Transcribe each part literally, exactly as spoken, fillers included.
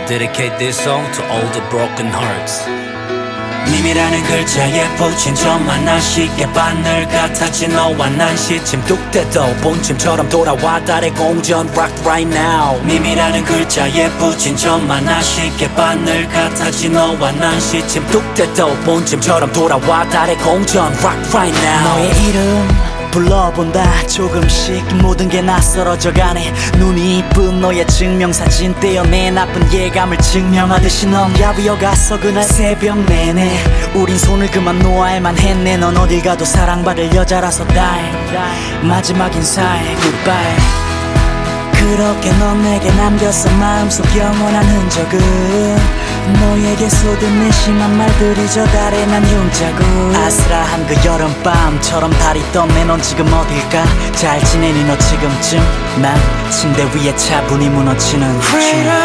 dedicate this song to all the broken hearts. 님이라는 글자에 붙인 점만 난 쉽게 바늘 같았지. 너와 난 시침 뚝대도 본침처럼 돌아와 달의 공전 rock right now. 님이라는 글자에 붙인 점만 난 쉽게 바늘 같았지. 너와 난 시침 뚝대도 본침처럼 돌아와 달의 공전 rock right now. 너의 이름 불러본다. 조금씩 모든 게 낯설어져 가네. 눈이 이쁜 너의 증명사진 떼어내 나쁜 예감을 증명하듯이 넌 야위어 갔어 그날 새벽 내내. 우린 손을 그만 놓아야만 했네. 넌 어딜 가도 사랑받을 여자라서 다행. 마지막 인사해 goodbye. 그렇게 넌 내게 남겼어 마음속 영원한 흔적은. 너에게 쏟은 내 심한 말들이 저 달에 난 흉자고. 아슬아한 그 여름밤처럼 달이 떴네. 넌 지금 어딜까? 잘 지내니 너 지금쯤? 난 침대 위에 차분히 무너지는 Freedom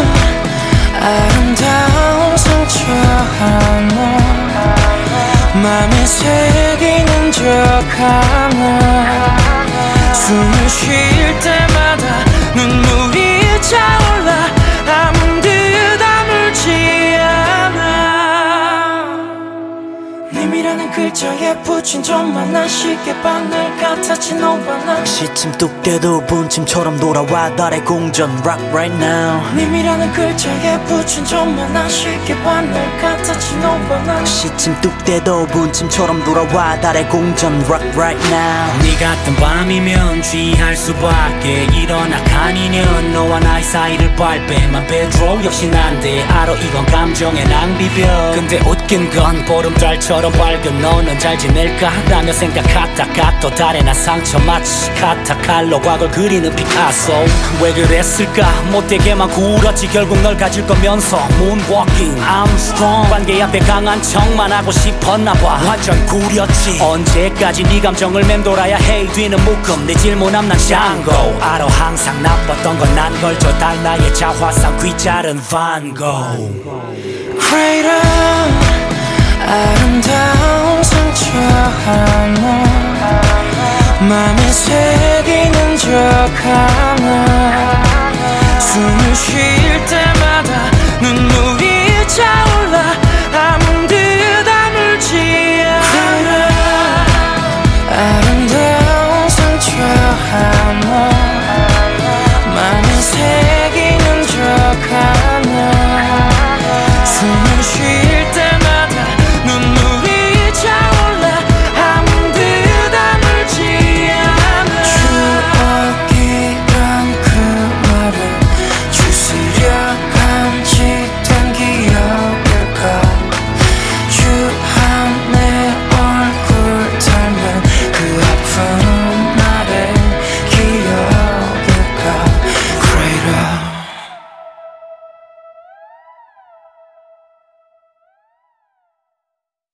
아름다운 상처 하나 맘에 새기는 적 하나. 숨을 쉴 때마다 눈물이 차올라 아무 듯 아물지 않아. 님이라는 글자에 붙인 점만 난 쉽게 바늘 같았지. 너와 난 시침 뚝대도 분침처럼 돌아와 달의 공전 rock right now. 님이라는 글자에 붙인 점만 난 쉽게 바늘 같았지. 너와 난 시침 뚝대도 분침처럼 돌아와 달의 공전 rock right now. 네 같은 밤이면 취할 수밖에. 일어나 가니는 너와 나의 사이를 발뺌한 베드로 역시 난데 알아 이건 감정의 낭비병. 근데 웃긴 건 보름달처럼 밝은 너는 잘 지낼까 라며 생각하다가 또 달에 난 상처 마치 카타칼로 과거를 그리는 피카소. 왜 그랬을까 못되게만 굴었지. 결국 널 가질 거면서 moonwalking I'm strong. 관계 앞에 강한 척만 하고 싶었나봐. 완전 구렸지. 언제까지 네 감정을 맴돌아야 해. 뒤는 묶음 내 질문함 난 샹고. 알아 항상 나빴던 건 난 걸져 달 나의 자화상 귀자른 반고. Crater 아름다운 상처 하나 맘에 새기는 적 하나. 숨을 쉴 때마다